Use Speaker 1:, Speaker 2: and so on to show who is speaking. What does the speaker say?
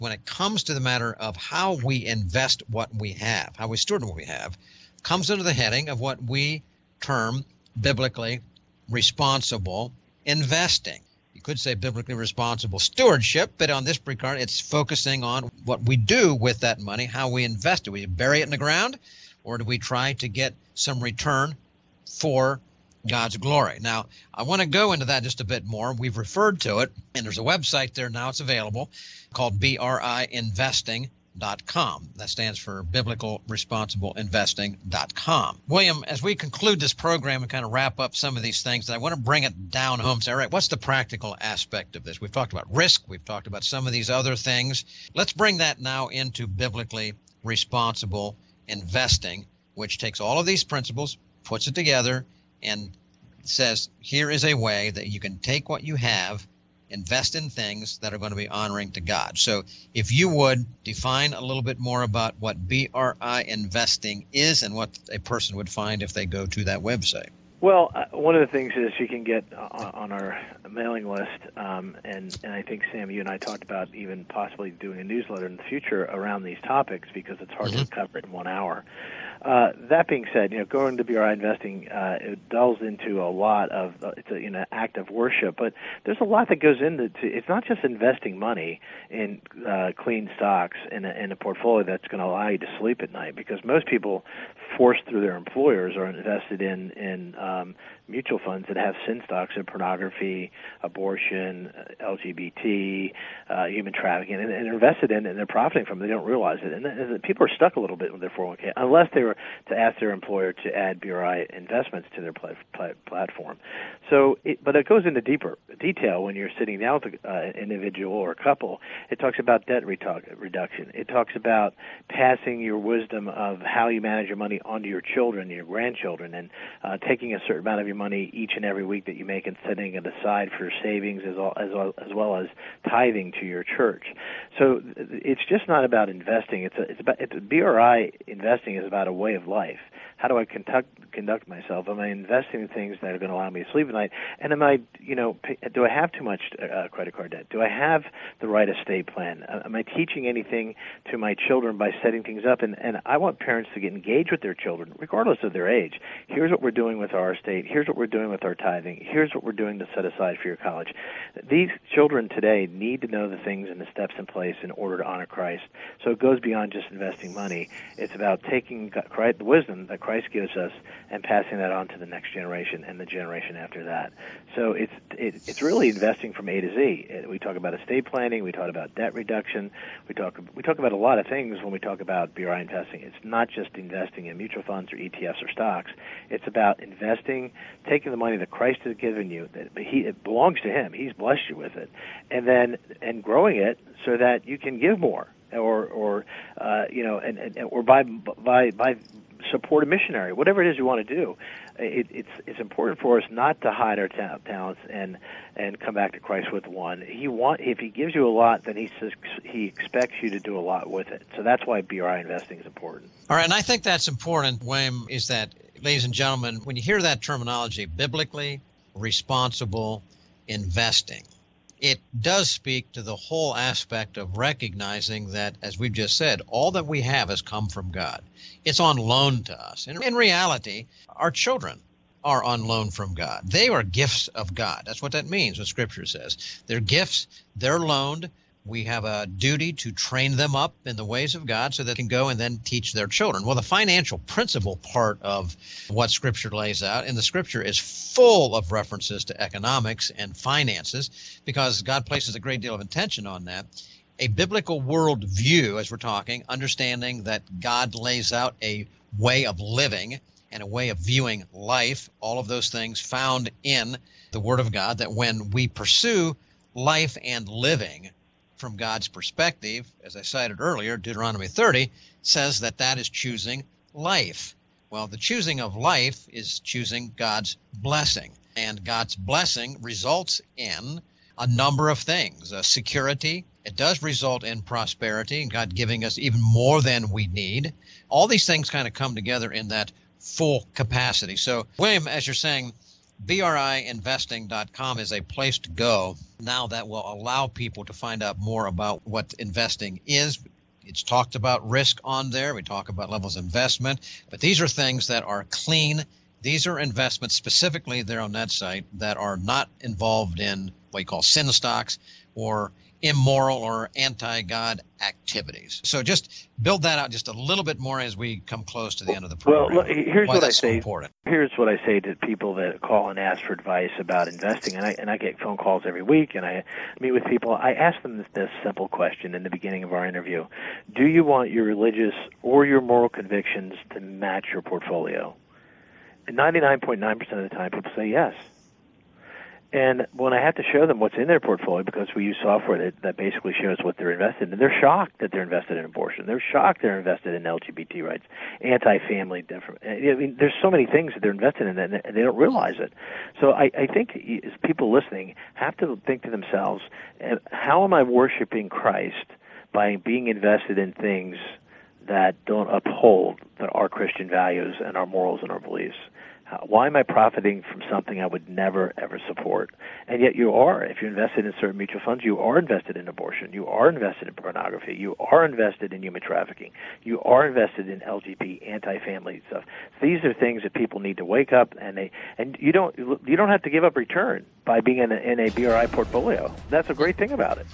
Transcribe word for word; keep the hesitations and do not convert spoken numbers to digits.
Speaker 1: when it comes to the matter of how we invest what we have, how we steward what we have, comes under the heading of what we term biblically responsible investing. You could say biblically responsible stewardship, but on this regard, it's focusing on what we do with that money, how we invest it. We bury it in the ground, or do we try to get some return for God's glory? Now, I want to go into that just a bit more. We've referred to it, and there's a website there now. It's available called B R I investing dot com. That stands for biblical responsible investing dot com. William, as we conclude this program and kind of wrap up some of these things, I want to bring it down home. Say, all right, what's the practical aspect of this? We've talked about risk. We've talked about some of these other things. Let's bring that now into biblically responsible investing, which takes all of these principles, puts it together, and says, here is a way that you can take what you have, invest in things that are going to be honoring to God. So if you would define a little bit more about what B R I investing is and what a person would find if they go to that website.
Speaker 2: Well, uh, one of the things is you can get on, on our mailing list, um, and, and I think, Sam, you and I talked about even possibly doing a newsletter in the future around these topics because it's hard mm-hmm. to cover it in one hour. Uh, that being said, you know, going to B R I Investing, uh, it delves into a lot of, uh, it's a, you know, act of worship, but there's a lot that goes into, to, it's not just investing money in uh, clean stocks in a, in a portfolio that's going to allow you to sleep at night, because most people forced through their employers are invested in, in um, mutual funds that have sin stocks in pornography, abortion, L G B T, uh, human trafficking, and, and they're invested in it and they're profiting from it. They don't realize it. And, and people are stuck a little bit with their four oh one k unless they were to ask their employer to add B R I investments to their pl- pl- platform. So, it, but it goes into deeper detail when you're sitting down with uh, an individual or a couple. It talks about debt retu- reduction. It talks about passing your wisdom of how you manage your money onto your children, your grandchildren, and uh, taking a certain amount of your money each and every week that you make and setting it aside for savings as well as, well, as, well as tithing to your church. So it's just not about investing. It's a, it's about it's, B R I investing is about a way of life. How do I conduct conduct myself? Am I investing in things that are going to allow me to sleep at night? And am I, you know, pay, do I have too much uh, credit card debt? Do I have the right estate plan? Uh, am I teaching anything to my children by setting things up? And, and I want parents to get engaged with their children, regardless of their age. Here's what we're doing with our estate. Here's what we're doing with our tithing. Here's what we're doing to set aside for your college. These children today need to know the things and the steps in place in order to honor Christ. So it goes beyond just investing money. It's about taking Christ, the wisdom that Christ gives us and passing that on to the next generation and the generation after that. So it's it, it's really investing from A to Z. We talk about estate planning. We talk about debt reduction. We talk we talk about a lot of things when we talk about B R I investing. It's not just investing in mutual funds or E T Fs or stocks. It's about investing, taking the money that Christ has given you, that he it belongs to Him. He's blessed you with it, and then and growing it so that you can give more, or or uh, you know, and, and or by by by support a missionary, whatever it is you want to do. It, it's it's important for us not to hide our ta- talents and and come back to Christ with one. He want if He gives you a lot, then He says He expects you to do a lot with it. So that's why B R I investing is important.
Speaker 1: All right, and I think that's important, William, is that, ladies and gentlemen, when you hear that terminology, biblically responsible investing, it does speak to the whole aspect of recognizing that, as we've just said, all that we have has come from God. It's on loan to us. And in reality, our children are on loan from God. They are gifts of God. That's what that means, what Scripture says. They're gifts. They're loaned. We have a duty to train them up in the ways of God so they can go and then teach their children. Well, the financial principle part of what Scripture lays out, and the Scripture is full of references to economics and finances because God places a great deal of attention on that. A biblical worldview, as we're talking, understanding that God lays out a way of living and a way of viewing life, all of those things found in the Word of God, that when we pursue life and living from God's perspective, as I cited earlier, Deuteronomy thirty says that that is choosing life. Well, the choosing of life is choosing God's blessing, and God's blessing results in a number of things. Uh, security, it does result in prosperity, and God giving us even more than we need. All these things kind of come together in that full capacity. So, William, as you're saying, B R I investing dot com is a place to go now that will allow people to find out more about what investing is. It's talked about risk on there. We talk about levels of investment, but these are things that are clean. These are investments specifically there on that site that are not involved in what you call sin stocks or immoral or anti-God activities. So just build that out just a little bit more as we come close to the end of the program.
Speaker 2: Well, look, here's
Speaker 1: Why
Speaker 2: what I
Speaker 1: that's so
Speaker 2: say.
Speaker 1: important.
Speaker 2: Here's what I say to people that call and ask for advice about investing, and I and I get phone calls every week, and I meet with people. I ask them this, this simple question in the beginning of our interview: do you want your religious or your moral convictions to match your portfolio? And ninety-nine point nine percent of the time, people say yes. And when I have to show them what's in their portfolio, because we use software that, that basically shows what they're invested in, and they're shocked that they're invested in abortion. They're shocked they're invested in L G B T rights, anti-family. Different. I mean, there's so many things that they're invested in, and they don't realize it. So I, I think as people listening have to think to themselves, how am I worshiping Christ by being invested in things that don't uphold the, our Christian values and our morals and our beliefs? Why am I profiting from something I would never, ever support? And yet you are. If you're invested in certain mutual funds, you are invested in abortion. You are invested in pornography. You are invested in human trafficking. You are invested in L G B T, anti-family stuff. These are things that people need to wake up, and they and you don't you don't have to give up return by being in a, in a B R I portfolio. That's a great thing about it.